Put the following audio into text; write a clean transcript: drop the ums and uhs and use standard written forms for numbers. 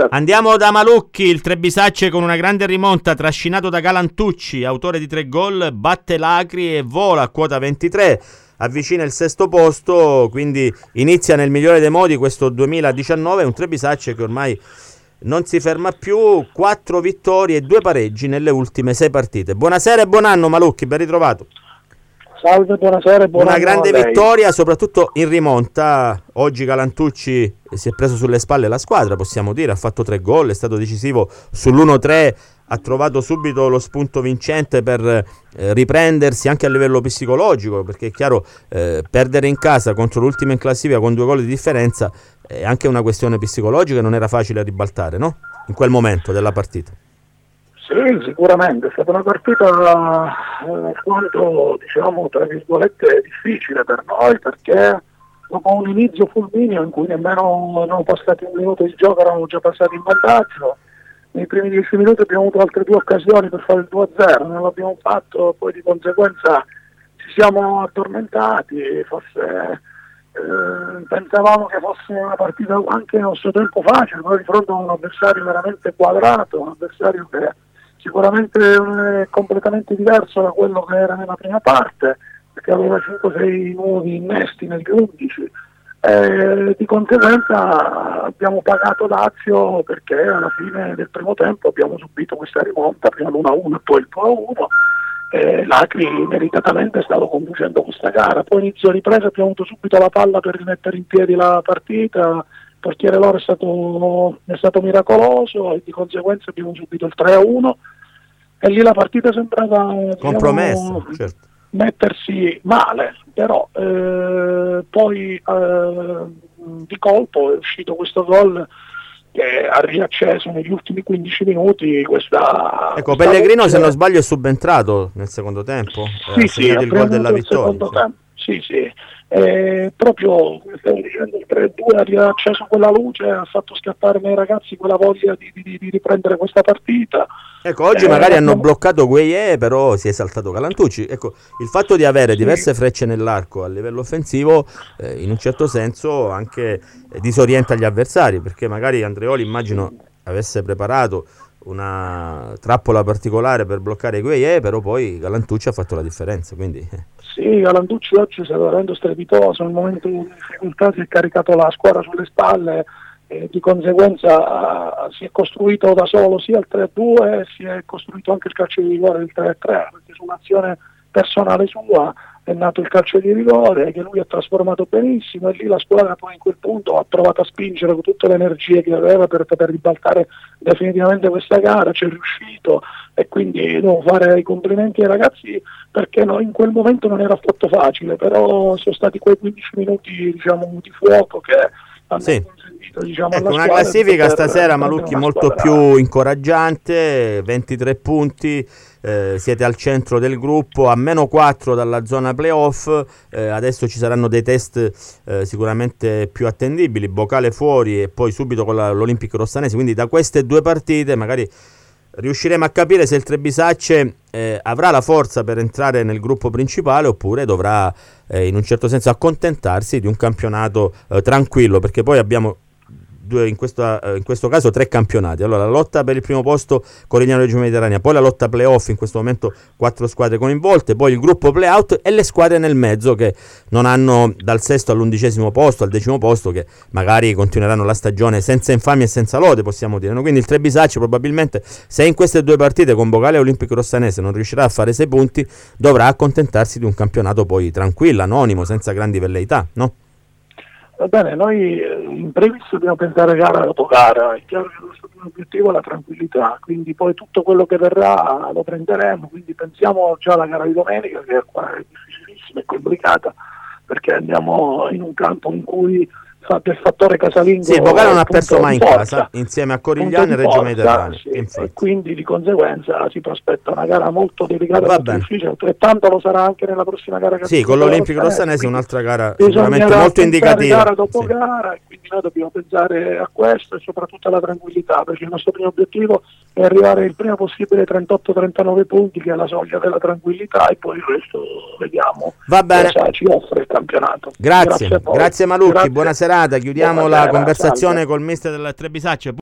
buonasera. Andiamo da Malucchi, il Trebisacce con una grande rimonta, trascinato da Galantucci, autore di 3 gol, batte l'Acri e vola a quota 23, avvicina il sesto posto, quindi inizia nel migliore dei modi questo 2019, un Trebisacce che ormai non si ferma più, 4 vittorie e 2 pareggi nelle ultime 6 partite. Buonasera e buon anno Malucchi, ben ritrovato. Salve, buonasera e buon anno. Una grande a lei. vittoria, soprattutto in rimonta. Oggi Galantucci si è preso sulle spalle la squadra, possiamo dire, ha fatto 3 gol, è stato decisivo sull'1-3, ha trovato subito lo spunto vincente per riprendersi anche a livello psicologico, perché è chiaro, perdere in casa contro l'ultima in classifica con 2 gol di differenza è anche una questione psicologica, non era facile ribaltare, no? In quel momento della partita. Sì, sicuramente, è stata una partita alquanto, diciamo, tra virgolette, difficile per noi, perché dopo un inizio fulmineo in cui nemmeno erano passati un minuto di gioco, eravamo già passati in vantaggio, nei primi 10 minuti abbiamo avuto altre 2 occasioni per fare il 2-0, non l'abbiamo fatto, poi di conseguenza ci siamo addormentati, forse pensavamo che fosse una partita anche a nostro tempo facile, però di fronte a un avversario veramente quadrato, un avversario che sicuramente è completamente diverso da quello che era nella prima parte, perché aveva 5-6 nuovi innesti negli 11, di conseguenza abbiamo pagato Lazio, perché alla fine del primo tempo abbiamo subito questa rimonta, prima l'1-1 e poi il 2-1. L'Acri meritatamente è stato conducendo questa gara, poi inizio ripresa abbiamo avuto subito la palla per rimettere in piedi la partita, il portiere loro è stato miracoloso e di conseguenza abbiamo subito il 3-1 e lì la partita sembrava compromessa, certo, mettersi male, però poi di colpo è uscito questo gol che ha riacceso negli ultimi 15 minuti questa... Ecco, Pellegrino se non sbaglio è subentrato nel secondo tempo, ha segnato il gol della vittoria. Sì. Proprio, come stavo dicendo, il 3-2 ha riacceso quella luce, ha fatto scattare nei ragazzi quella voglia di riprendere questa partita. Ecco, oggi magari hanno bloccato Gueye, però si è saltato Galantucci. Ecco, il fatto di avere diverse frecce nell'arco a livello offensivo, in un certo senso anche disorienta gli avversari, perché magari Andreoli, immagino, avesse preparato una trappola particolare per bloccare Gueye, però poi Galantucci ha fatto la differenza, quindi... Sì, Galantucci oggi sta veramente strepitoso, nel momento di difficoltà si è caricato la squadra sulle spalle, di conseguenza si è costruito da solo sia il 3-2 e si è costruito anche il calcio di rigore del 3-3, perché su un'azione personale sua è nato il calcio di rigore che lui ha trasformato benissimo, e lì la squadra poi in quel punto ha provato a spingere con tutte le energie che aveva per poter ribaltare definitivamente questa gara, ci è riuscito, e quindi devo fare i complimenti ai ragazzi, perché in quel momento non era affatto facile, però sono stati quei 15 minuti, diciamo, di fuoco che hanno consentito, diciamo, ecco, una classifica stasera, Malucchi, molto più incoraggiante, 23 punti, siete al centro del gruppo, a -4 dalla zona playoff, adesso ci saranno dei test sicuramente più attendibili, Bocale fuori e poi subito con l'Olimpico Rossanese, quindi da queste 2 partite magari riusciremo a capire se il Trebisacce avrà la forza per entrare nel gruppo principale oppure dovrà in un certo senso accontentarsi di un campionato tranquillo, perché poi abbiamo in questo caso 3 campionati. Allora, la lotta per il primo posto Corigliano Reggio Mediterranea, poi la lotta playoff, in questo momento 4 squadre coinvolte, poi il gruppo playout e le squadre nel mezzo che non hanno dal 6° all'11° posto, al 10° posto, che magari continueranno la stagione senza infamia e senza lode, possiamo dire, no? Quindi il Trebisacce probabilmente, se in queste 2 partite con Bocale e Olimpico Rossanese non riuscirà a fare 6 punti, dovrà accontentarsi di un campionato poi tranquillo, anonimo, senza grandi velleità, no? Va bene, noi in primis dobbiamo pensare gara dopo gara, è chiaro che il nostro primo obiettivo è la tranquillità, quindi poi tutto quello che verrà lo prenderemo, quindi pensiamo già alla gara di domenica, che è difficilissima e complicata, perché andiamo in un campo in cui il fattore casalingo... Sì, Bocale non ha perso mai in casa, insieme a Corigliano e Reggio Mediterraneo. Sì, e quindi di conseguenza si prospetta una gara molto delicata, molto difficile, altrettanto lo sarà anche nella prossima gara. Sì, con l'Olimpico Rossanese un'altra gara sicuramente molto indicativa. Gara dopo gara, e quindi noi dobbiamo pensare a questo e soprattutto alla tranquillità, perché il nostro primo obiettivo è arrivare il prima possibile ai 38-39 punti, che è la soglia della tranquillità, e poi il resto vediamo cosa ci offre il campionato. Grazie Malucci, buona serata. Chiudiamo la conversazione col mister del Trebisacce.